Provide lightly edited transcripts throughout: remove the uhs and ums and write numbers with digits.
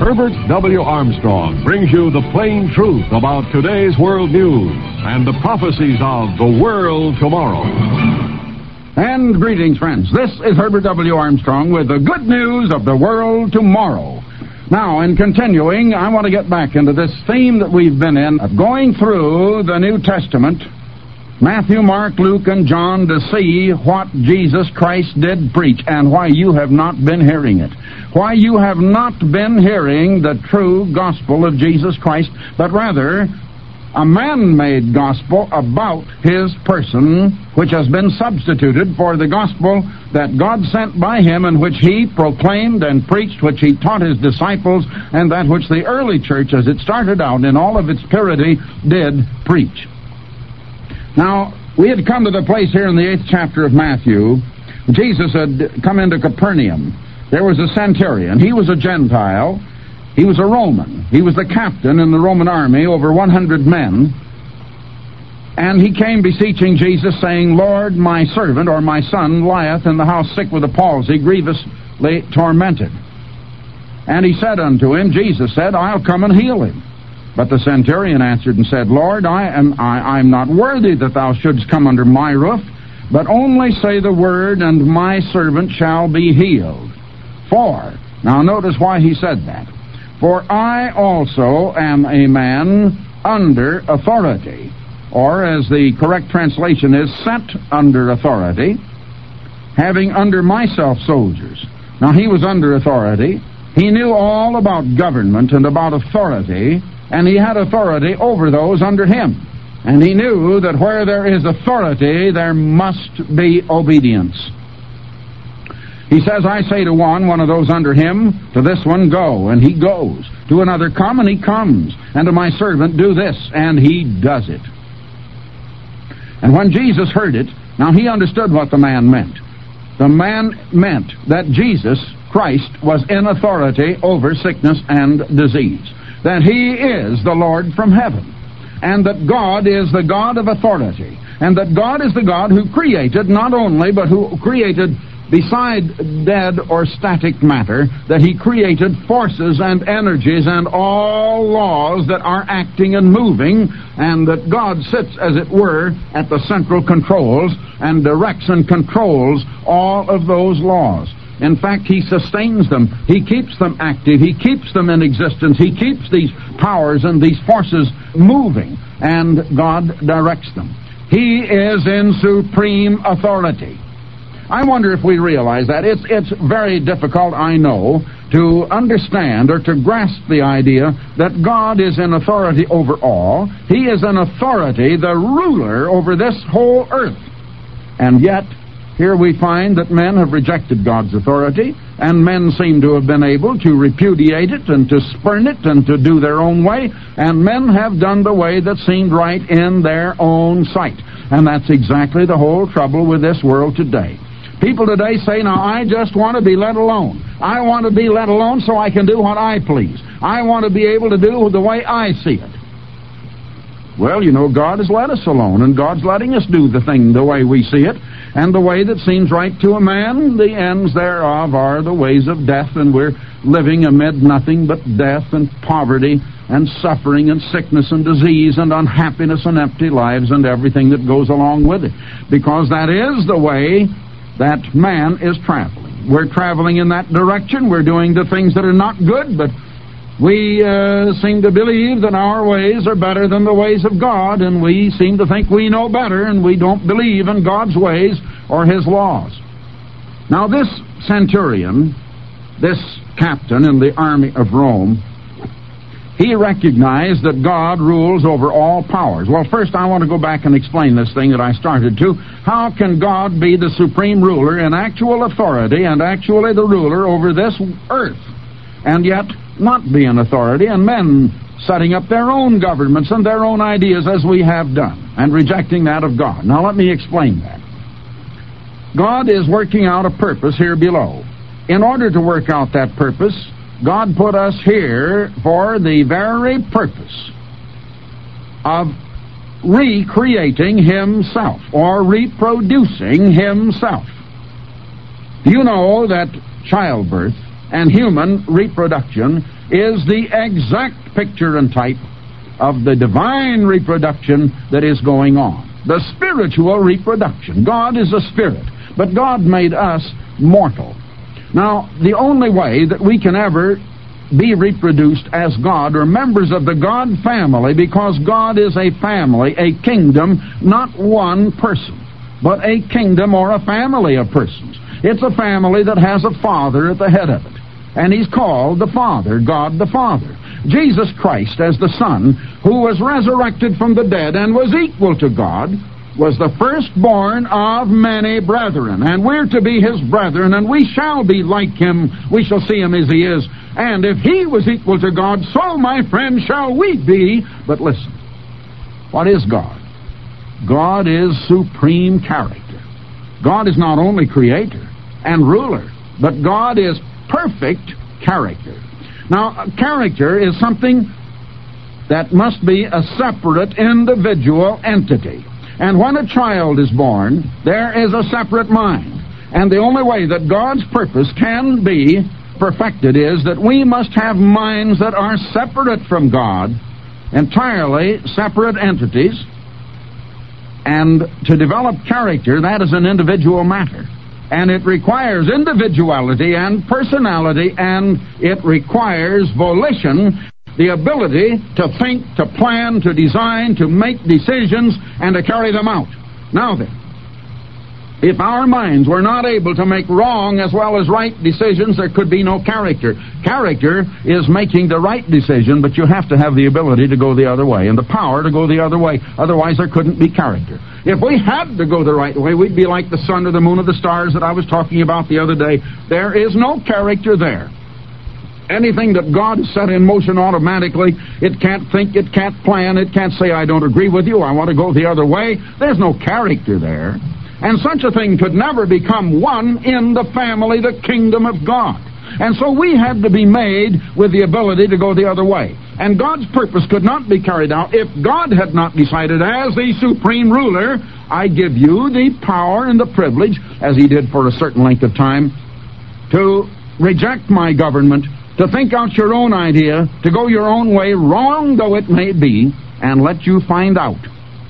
Herbert W. Armstrong brings you the plain truth about today's world news and the prophecies of the world tomorrow. And greetings, friends. This is Herbert W. Armstrong with the good news of the world tomorrow. Now, in continuing, I want to get back into this theme that we've been in of going through the New Testament, Matthew, Mark, Luke, and John, to see what Jesus Christ did preach and why you have not been hearing it. Why you have not been hearing the true gospel of Jesus Christ, but rather a man-made gospel about his person, which has been substituted for the gospel that God sent by him, and which he proclaimed and preached, which he taught his disciples, and that which the early church, as it started out in all of its purity, did preach. Now, we had come to the place here in the 8th chapter of Matthew. Jesus had come into Capernaum. There was a centurion. He was a Gentile. He was a Roman. He was the captain in the Roman army, over 100 men. And he came beseeching Jesus, saying, Lord, my servant, or my son, lieth in the house sick with a palsy, grievously tormented. And he said unto him, Jesus said, I'll come and heal him. But the centurion answered and said, Lord, I'm not worthy that thou shouldst come under my roof, but only say the word, and my servant shall be healed. For, now notice why he said that. For I also am a man under authority, or as the correct translation is, sent under authority, having under myself soldiers. Now he was under authority. He knew all about government and about authority, and he had authority over those under him. And he knew that where there is authority, there must be obedience. He says, I say to one of those under him, to this one, go, and he goes. To another, come, and he comes. And to my servant, do this, and he does it. And when Jesus heard it, now he understood what the man meant. The man meant that Jesus Christ was in authority over sickness and disease. That he is the Lord from heaven, and that God is the God of authority, and that God is the God who created not only, but who created beside dead or static matter, that he created forces and energies and all laws that are acting and moving, and that God sits, as it were, at the central controls and directs and controls all of those laws. In fact, he sustains them. He keeps them active. He keeps them in existence. He keeps these powers and these forces moving, and God directs them. He is in supreme authority. I wonder if we realize that. It's very difficult, I know, to understand or to grasp the idea that God is in authority over all. He is in authority, the ruler over this whole earth. And yet, here we find that men have rejected God's authority, and men seem to have been able to repudiate it and to spurn it and to do their own way, and men have done the way that seemed right in their own sight. And that's exactly the whole trouble with this world today. People today say, now, I just want to be let alone. I want to be let alone so I can do what I please. I want to be able to do the way I see it. Well, you know, God has let us alone, and God's letting us do the thing the way we see it, and the way that seems right to a man, the ends thereof are the ways of death, and we're living amid nothing but death and poverty and suffering and sickness and disease and unhappiness and empty lives and everything that goes along with it, because that is the way that man is traveling. We're traveling in that direction. We're doing the things that are not good, but we seem to believe that our ways are better than the ways of God, and we seem to think we know better, and we don't believe in God's ways or his laws. Now, this centurion, this captain in the army of Rome, he recognized that God rules over all powers. Well, first I want to go back and explain this thing that I started to. How can God be the supreme ruler in actual authority and actually the ruler over this earth, and yet not be an authority, and men setting up their own governments and their own ideas as we have done, and rejecting that of God? Now let me explain that. God is working out a purpose here below. In order to work out that purpose, God put us here for the very purpose of recreating himself or reproducing himself. Do you know that childbirth and human reproduction is the exact picture and type of the divine reproduction that is going on. The spiritual reproduction. God is a spirit, but God made us mortal. Now, the only way that we can ever be reproduced as God, or members of the God family, because God is a family, a kingdom, not one person, but a kingdom or a family of persons. It's a family that has a Father at the head of it, and He's called the Father, God the Father. Jesus Christ, as the Son, who was resurrected from the dead and was equal to God, was the firstborn of many brethren, and we're to be His brethren, and we shall be like Him. We shall see Him as He is. And if He was equal to God, so, my friend, shall we be. But listen, what is God? God is supreme character. God is not only creator and ruler, but God is perfect character. Now, character is something that must be a separate individual entity. And when a child is born, there is a separate mind. And the only way that God's purpose can be perfected is that we must have minds that are separate from God, entirely separate entities. And to develop character, that is an individual matter. And it requires individuality and personality, and it requires volition, the ability to think, to plan, to design, to make decisions, and to carry them out. Now then, if our minds were not able to make wrong as well as right decisions, there could be no character. Character is making the right decision, but you have to have the ability to go the other way and the power to go the other way. Otherwise, there couldn't be character. If we had to go the right way, we'd be like the sun or the moon or the stars that I was talking about the other day. There is no character there. Anything that God has set in motion automatically, it can't think, it can't plan, it can't say, I don't agree with you, I want to go the other way. There's no character there. And such a thing could never become one in the family, the kingdom of God. And so we had to be made with the ability to go the other way. And God's purpose could not be carried out if God had not decided, as the supreme ruler, I give you the power and the privilege, as He did for a certain length of time, to reject my government, to think out your own idea, to go your own way, wrong though it may be, and let you find out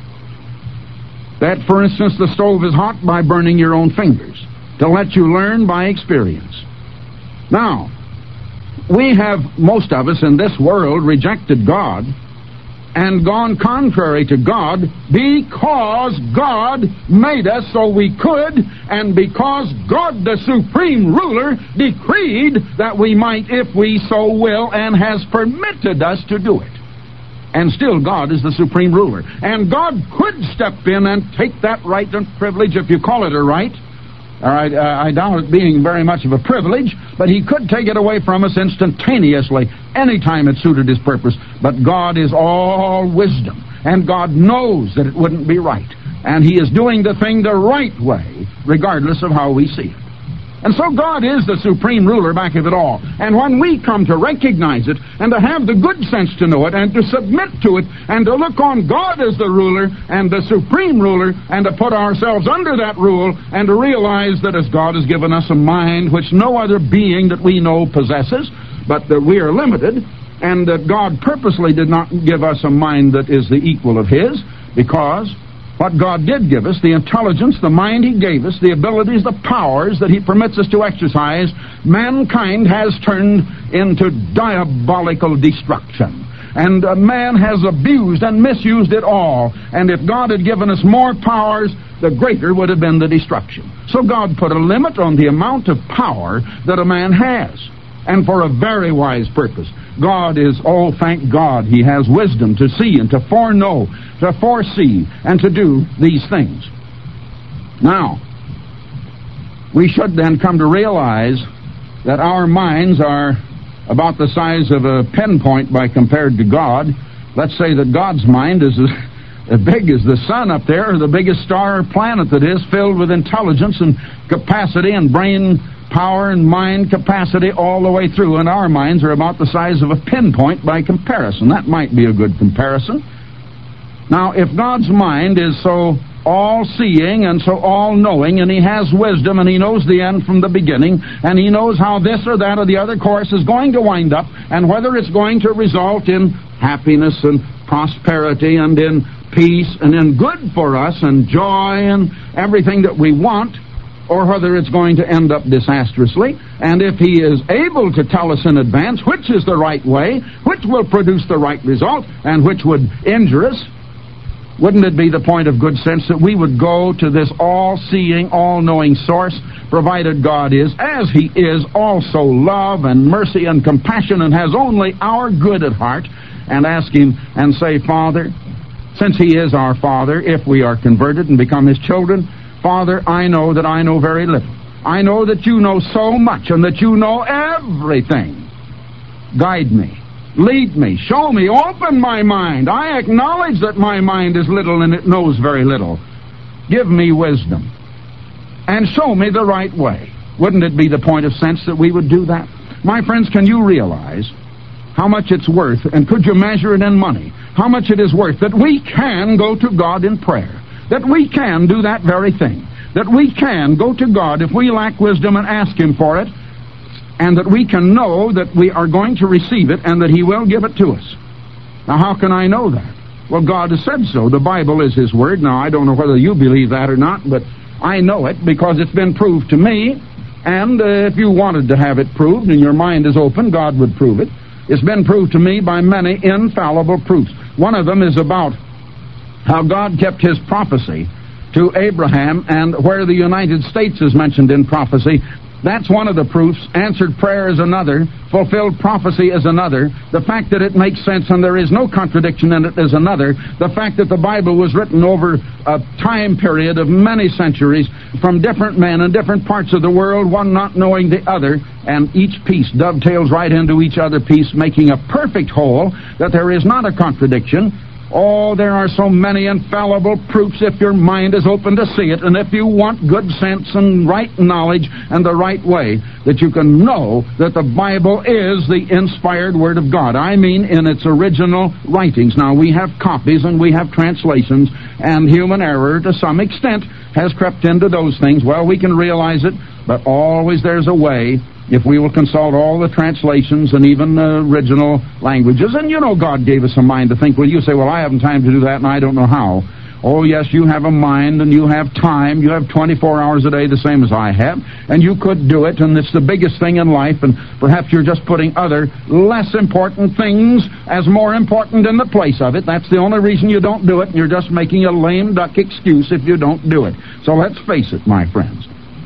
that, for instance, the stove is hot by burning your own fingers, to let you learn by experience. Now, we have, most of us in this world, rejected God and gone contrary to God because God made us so we could, and because God, the supreme ruler, decreed that we might, if we so will, and has permitted us to do it. And still, God is the supreme ruler. And God could step in and take that right and privilege, if you call it a right. All right, I doubt it being very much of a privilege, but He could take it away from us instantaneously, anytime it suited His purpose. But God is all wisdom, and God knows that it wouldn't be right. And He is doing the thing the right way, regardless of how we see it. And so God is the supreme ruler back of it all. And when we come to recognize it, and to have the good sense to know it, and to submit to it, and to look on God as the ruler, and the supreme ruler, and to put ourselves under that rule, and to realize that as God has given us a mind which no other being that we know possesses, but that we are limited, and that God purposely did not give us a mind that is the equal of His, because what God did give us, the intelligence, the mind He gave us, the abilities, the powers that He permits us to exercise, mankind has turned into diabolical destruction. And man has abused and misused it all. And if God had given us more powers, the greater would have been the destruction. So God put a limit on the amount of power that a man has, and for a very wise purpose. God is, oh, thank God, He has wisdom to see and to foreknow, to foresee, and to do these things. Now, we should then come to realize that our minds are about the size of a pinpoint by compared to God. Let's say that God's mind is as big as the sun up there, or the biggest star or planet that is, filled with intelligence and capacity and brain power and mind capacity all the way through, and our minds are about the size of a pinpoint by comparison. That might be a good comparison. Now, if God's mind is so all-seeing and so all-knowing, and He has wisdom, and He knows the end from the beginning, and He knows how this or that or the other course is going to wind up, and whether it's going to result in happiness and prosperity and in peace and in good for us and joy and everything that we want, or whether it's going to end up disastrously. And if He is able to tell us in advance which is the right way, which will produce the right result, and which would injure us, wouldn't it be the point of good sense that we would go to this all-seeing, all-knowing source, provided God is, as He is, also love and mercy and compassion and has only our good at heart, and ask Him and say, Father, since He is our Father, if we are converted and become His children, Father, I know that I know very little. I know that You know so much and that You know everything. Guide me. Lead me. Show me. Open my mind. I acknowledge that my mind is little and it knows very little. Give me wisdom. And show me the right way. Wouldn't it be the point of sense that we would do that? My friends, can you realize how much it's worth, and could you measure it in money, how much it is worth that we can go to God in prayer, that we can do that very thing, that we can go to God if we lack wisdom and ask Him for it, and that we can know that we are going to receive it and that He will give it to us. Now, how can I know that? Well, God has said so. The Bible is His Word. Now, I don't know whether you believe that or not, but I know it because it's been proved to me, and if you wanted to have it proved and your mind is open, God would prove it. It's been proved to me by many infallible proofs. One of them is about how God kept His prophecy to Abraham, and where the United States is mentioned in prophecy. That's one of the proofs. Answered prayer is another. Fulfilled prophecy is another. The fact that it makes sense and there is no contradiction in it is another. The fact that the Bible was written over a time period of many centuries from different men in different parts of the world, one not knowing the other, and each piece dovetails right into each other piece, making a perfect whole, that there is not a contradiction. Oh, there are so many infallible proofs if your mind is open to see it, and if you want good sense and right knowledge and the right way, that you can know that the Bible is the inspired Word of God. I mean in its original writings. Now, we have copies and we have translations, and human error to some extent has crept into those things. Well, we can realize it, but always there's a way, if we will consult all the translations and even the original languages. And you know God gave us a mind to think. Well, you say, well, I haven't time to do that and I don't know how. Oh, yes, you have a mind and you have time. You have 24 hours a day, the same as I have. And you could do it, and it's the biggest thing in life, and perhaps you're just putting other less important things as more important in the place of it. That's the only reason you don't do it, and you're just making a lame duck excuse if you don't do it. So let's face it, my friends.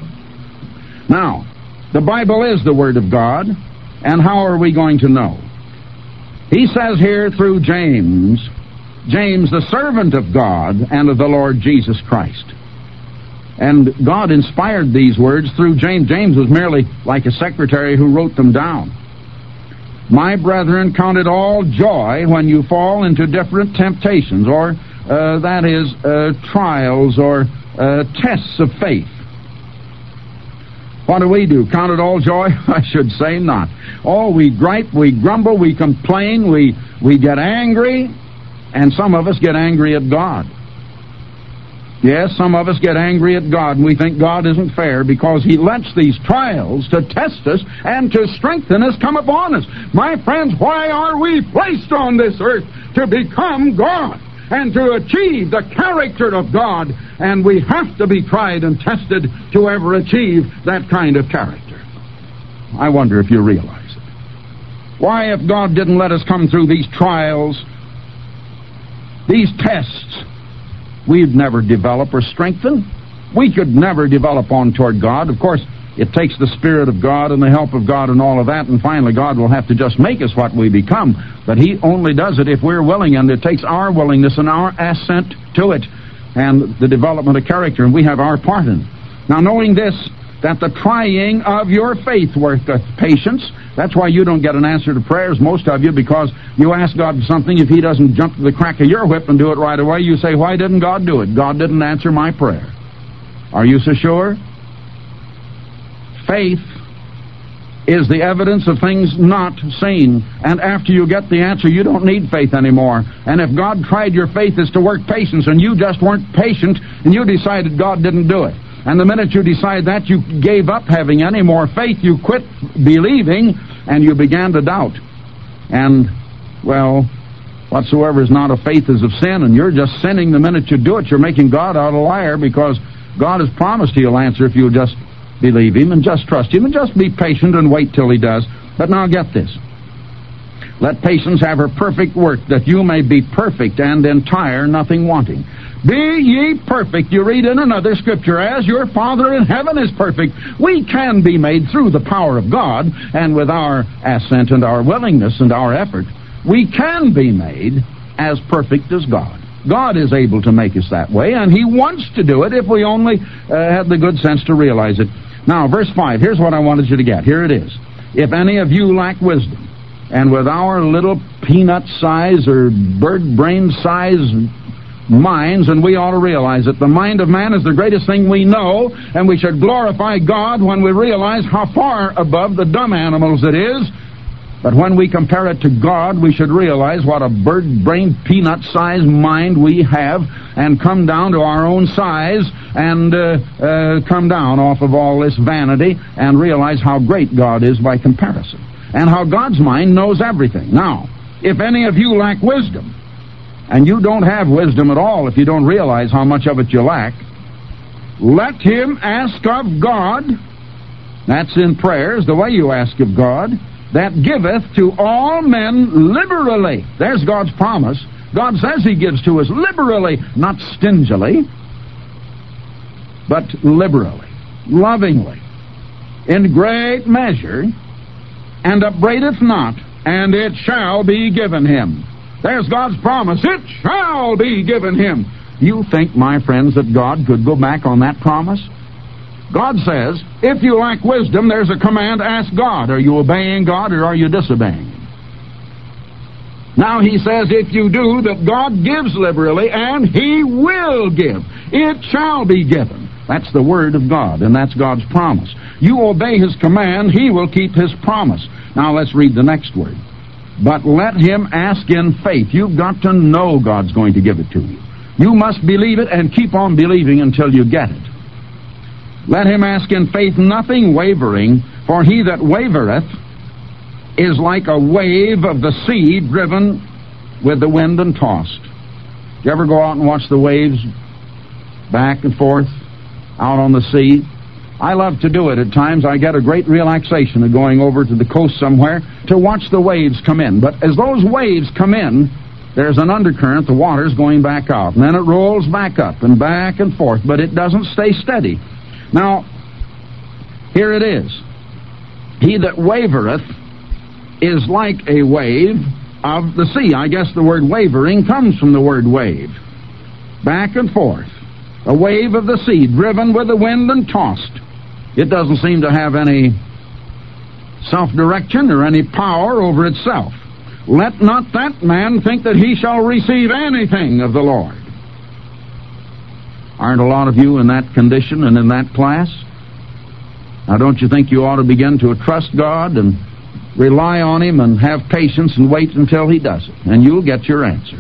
Now, the Bible is the Word of God, and how are we going to know? He says here through James, the servant of God and of the Lord Jesus Christ. And God inspired these words through James. James was merely like a secretary who wrote them down. My brethren, count it all joy when you fall into different temptations, or trials or tests of faith. What do? Count it all joy? I should say not. Oh, we gripe, we grumble, we complain, we get angry, and some of us get angry at God. Yes, some of us get angry at God, and we think God isn't fair because He lets these trials to test us and to strengthen us come upon us. My friends, why are we placed on this earth? To become God and to achieve the character of God, and we have to be tried and tested to ever achieve that kind of character. I wonder if you realize it. Why, if God didn't let us come through these trials, these tests, we'd never develop or strengthen. We could never develop on toward God. Of course, it takes the Spirit of God and the help of God and all of that, and finally God will have to just make us what we become. But He only does it if we're willing, and it takes our willingness and our assent to it and the development of character, and we have our part in it. Now, knowing this, that the trying of your faith worketh patience. That's why you don't get an answer to prayers, most of you, because you ask God something. If He doesn't jump to the crack of your whip and do it right away, you say, why didn't God do it? God didn't answer my prayer. Are you so sure? Faith is the evidence of things not seen. And after you get the answer, you don't need faith anymore. And if God tried your faith is to work patience, and you just weren't patient, and you decided God didn't do it. And the minute you decide that, you gave up having any more faith, you quit believing, and you began to doubt. And, well, whatsoever is not of faith is of sin, and you're just sinning the minute you do it. You're making God out a liar, because God has promised He'll answer if you'll just believe Him and just trust Him and just be patient and wait till He does. But now get this. Let patience have her perfect work, that you may be perfect and entire, nothing wanting. Be ye perfect, you read in another scripture, as your Father in heaven is perfect. We can be made through the power of God, and with our assent and our willingness and our effort, we can be made as perfect as God. God is able to make us that way, and He wants to do it if we only had the good sense to realize it. Now, verse 5, here's what I wanted you to get. Here it is. If any of you lack wisdom, and with our little peanut size or bird brain size minds, and we ought to realize that the mind of man is the greatest thing we know, and we should glorify God when we realize how far above the dumb animals it is. But when we compare it to God, we should realize what a bird-brained, peanut-sized mind we have, and come down to our own size, and come down off of all this vanity, and realize how great God is by comparison, and how God's mind knows everything. Now, if any of you lack wisdom, and you don't have wisdom at all if you don't realize how much of it you lack, let him ask of God. That's in prayers, the way you ask of God, that giveth to all men liberally. There's God's promise. God says He gives to us liberally, not stingily, but liberally, lovingly, in great measure, and upbraideth not, and it shall be given him. There's God's promise. It shall be given him. You think, my friends, that God could go back on that promise? God says, if you lack wisdom, there's a command, ask God. Are you obeying God or are you disobeying Him? Now He says, if you do, that God gives liberally, and He will give. It shall be given. That's the Word of God, and that's God's promise. You obey His command, He will keep His promise. Now let's read the next word. But let him ask in faith. You've got to know God's going to give it to you. You must believe it and keep on believing until you get it. Let him ask in faith, nothing wavering, for he that wavereth is like a wave of the sea driven with the wind and tossed. Do you ever go out and watch the waves back and forth out on the sea? I love to do it at times. I get a great relaxation of going over to the coast somewhere to watch the waves come in. But as those waves come in, there's an undercurrent, the water's going back out, and then it rolls back up and forth, but it doesn't stay steady. Now, here it is. He that wavereth is like a wave of the sea. I guess the word wavering comes from the word wave. Back and forth. A wave of the sea, driven with the wind and tossed. It doesn't seem to have any self-direction or any power over itself. Let not that man think that he shall receive anything of the Lord. Aren't a lot of you in that condition and in that class? Now, don't you think you ought to begin to trust God and rely on Him and have patience and wait until He does it, and you'll get your answer.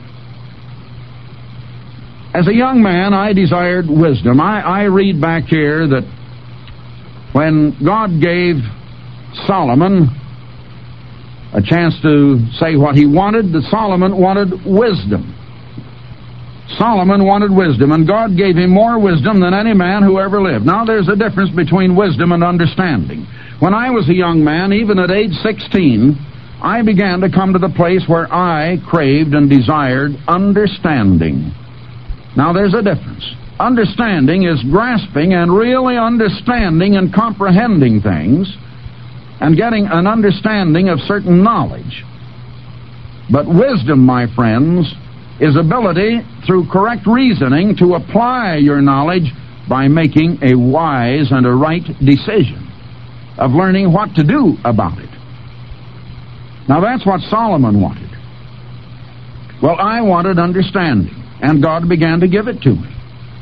As a young man, I desired wisdom. I read back here that when God gave Solomon a chance to say what he wanted, that Solomon wanted wisdom. Solomon wanted wisdom, and God gave him more wisdom than any man who ever lived. Now, there's a difference between wisdom and understanding. When I was a young man, even at age 16, I began to come to the place where I craved and desired understanding. Now, there's a difference. Understanding is grasping and really understanding and comprehending things and getting an understanding of certain knowledge. But wisdom, my friends, is ability through correct reasoning to apply your knowledge by making a wise and a right decision of learning what to do about it. Now, that's what Solomon wanted. Well, I wanted understanding, and God began to give it to me.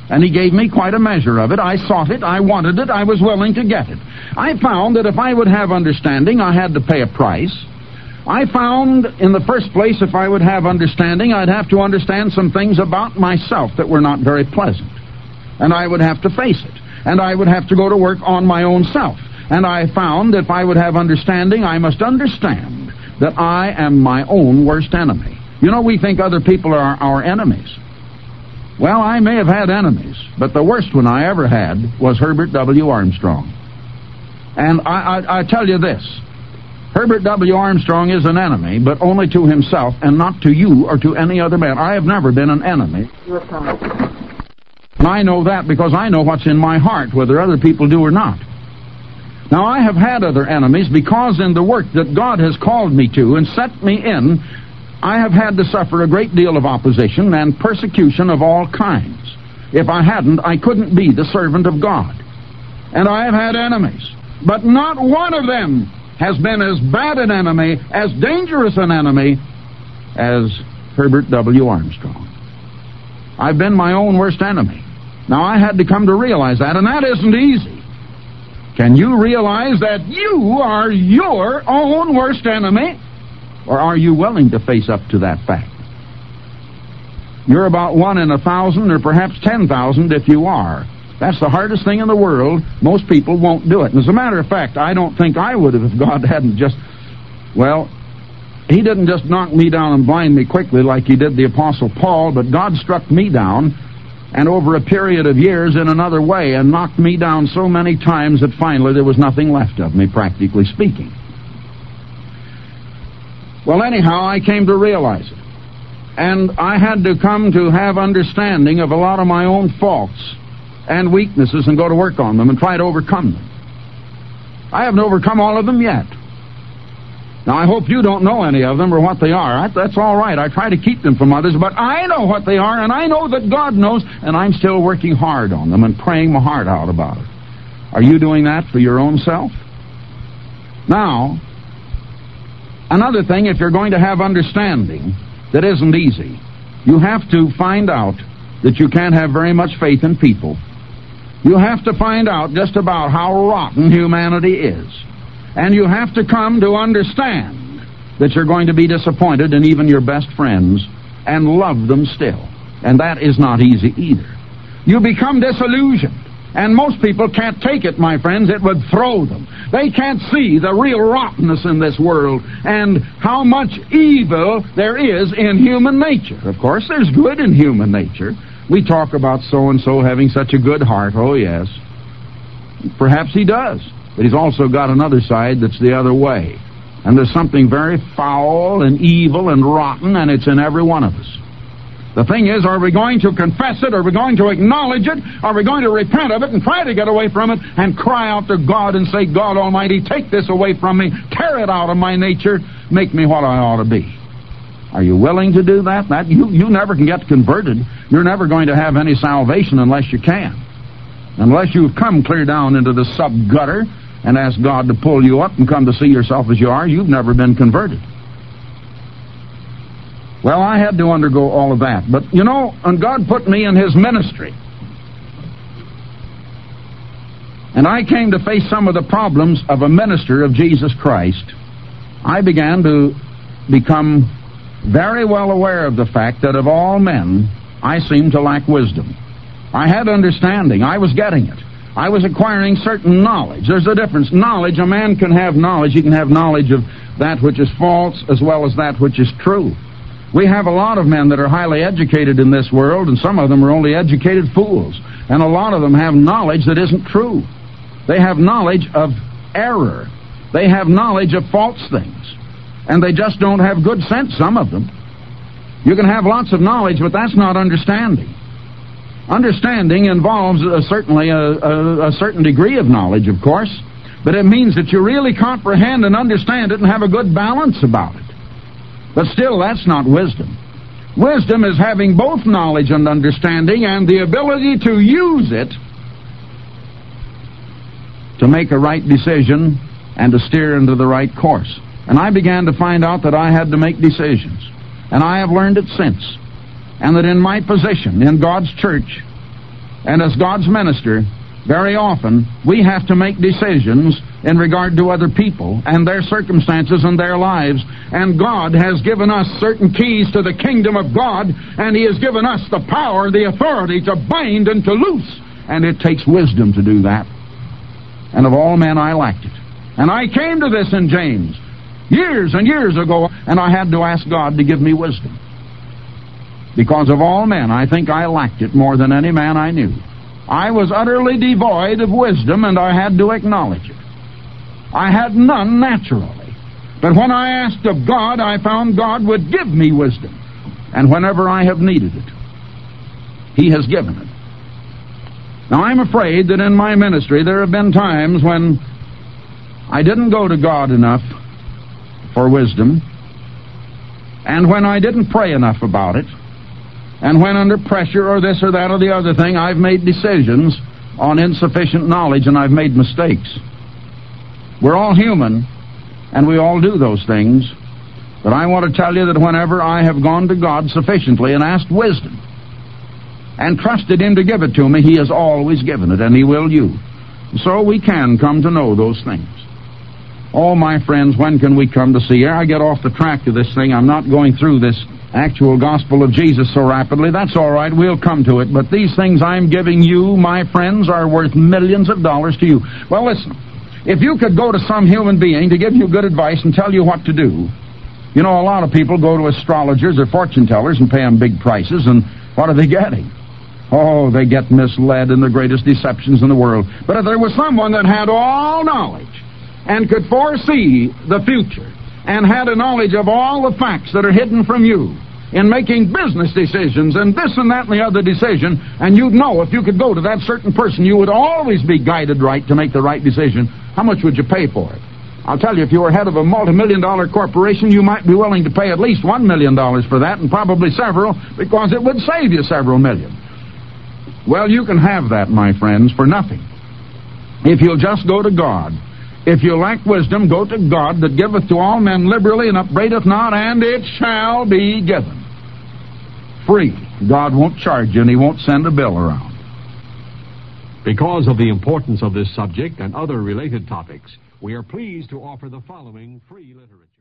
And he gave me quite a measure of it. I sought it, I wanted it, I was willing to get it. I found that if I would have understanding, I had to pay a price. I found, in the first place, if I would have understanding, I'd have to understand some things about myself that were not very pleasant. And I would have to face it. And I would have to go to work on my own self. And I found that if I would have understanding, I must understand that I am my own worst enemy. You know, we think other people are our enemies. Well, I may have had enemies, but the worst one I ever had was Herbert W. Armstrong. And I tell you this, Herbert W. Armstrong is an enemy, but only to himself and not to you or to any other man. I have never been an enemy. And I know that because I know what's in my heart, whether other people do or not. Now, I have had other enemies because in the work that God has called me to and set me in, I have had to suffer a great deal of opposition and persecution of all kinds. If I hadn't, I couldn't be the servant of God. And I have had enemies, but not one of them has been as bad an enemy, as dangerous an enemy, as Herbert W. Armstrong. I've been my own worst enemy. Now, I had to come to realize that, and that isn't easy. Can you realize that you are your own worst enemy? Or are you willing to face up to that fact? You're about 1 in 1,000 or perhaps 10,000 if you are. That's the hardest thing in the world. Most people won't do it. And as a matter of fact, I don't think I would have if God hadn't just, well, he didn't just knock me down and blind me quickly like he did the Apostle Paul, but God struck me down and over a period of years in another way and knocked me down so many times that finally there was nothing left of me, practically speaking. Well, anyhow, I came to realize it. And I had to come to have understanding of a lot of my own faults and weaknesses and go to work on them and try to overcome them. I haven't overcome all of them yet. Now, I hope you don't know any of them or what they are. That's all right. I try to keep them from others, but I know what they are, and I know that God knows, and I'm still working hard on them and praying my heart out about it. Are you doing that for your own self? Now, another thing, if you're going to have understanding that isn't easy, you have to find out that you can't have very much faith in people. You have to find out just about how rotten humanity is. And you have to come to understand that you're going to be disappointed in even your best friends and love them still. And that is not easy either. You become disillusioned. And most people can't take it, my friends. It would throw them. They can't see the real rottenness in this world and how much evil there is in human nature. Of course, there's good in human nature. We talk about so-and-so having such a good heart. Oh, yes. Perhaps he does. But he's also got another side that's the other way. And there's something very foul and evil and rotten, and it's in every one of us. The thing is, are we going to confess it? Are we going to acknowledge it? Are we going to repent of it and try to get away from it and cry out to God and say, God Almighty, take this away from me, tear it out of my nature, make me what I ought to be? Are you willing to do that? You never can get converted. You're never going to have any salvation unless you can. Unless you've come clear down into the sub-gutter and asked God to pull you up and come to see yourself as you are, you've never been converted. Well, I had to undergo all of that. But, you know, and God put me in His ministry. And I came to face some of the problems of a minister of Jesus Christ. I began to become very well aware of the fact that of all men, I seemed to lack wisdom. I had understanding. I was getting it. I was acquiring certain knowledge. There's a difference. Knowledge, a man can have knowledge. He can have knowledge of that which is false as well as that which is true. We have a lot of men that are highly educated in this world, and some of them are only educated fools. And a lot of them have knowledge that isn't true. They have knowledge of error. They have knowledge of false things. And they just don't have good sense, some of them. You can have lots of knowledge, but that's not understanding. Understanding involves certainly a certain degree of knowledge, of course, but it means that you really comprehend and understand it and have a good balance about it. But still, that's not wisdom. Wisdom is having both knowledge and understanding and the ability to use it to make a right decision and to steer into the right course. And I began to find out that I had to make decisions. And I have learned it since. And that in my position in God's church, And as God's minister, very often we have to make decisions in regard to other people and their circumstances and their lives. And God has given us certain keys to the kingdom of God, and He has given us the power, the authority to bind and to loose. And it takes wisdom to do that. And of all men, I lacked it. And I came to this in James years and years ago, and I had to ask God to give me wisdom. Because of all men, I think I lacked it more than any man I knew. I was utterly devoid of wisdom, and I had to acknowledge it. I had none naturally. But when I asked of God, I found God would give me wisdom. And whenever I have needed it, He has given it. Now, I'm afraid that in my ministry there have been times when I didn't go to God enough for wisdom, and when I didn't pray enough about it, and when under pressure or this or that or the other thing, I've made decisions on insufficient knowledge, and I've made mistakes. We're all human, and we all do those things. But I want to tell you that whenever I have gone to God sufficiently and asked wisdom and trusted Him to give it to me, He has always given it, and He will you. So we can come to know those things. Oh, my friends, when can we come to see? Here I get off the track of this thing. I'm not going through this actual gospel of Jesus so rapidly. That's all right. We'll come to it. But these things I'm giving you, my friends, are worth millions of dollars to you. Well, listen. If you could go to some human being to give you good advice and tell you what to do, you know, a lot of people go to astrologers or fortune tellers and pay them big prices, and what are they getting? Oh, they get misled in the greatest deceptions in the world. But if there was someone that had all knowledge and could foresee the future and had a knowledge of all the facts that are hidden from you in making business decisions and this and that and the other decision, and you'd know if you could go to that certain person, you would always be guided right to make the right decision, how much would you pay for it? I'll tell you, if you were head of a multi-million-dollar corporation, you might be willing to pay at least $1 million for that, and probably several, because it would save you several million. Well, you can have that, my friends, for nothing, if you'll just go to God. If you lack wisdom, go to God that giveth to all men liberally and upbraideth not, and it shall be given. Free. God won't charge you, and He won't send a bill around. Because of the importance of this subject and other related topics, we are pleased to offer the following free literature.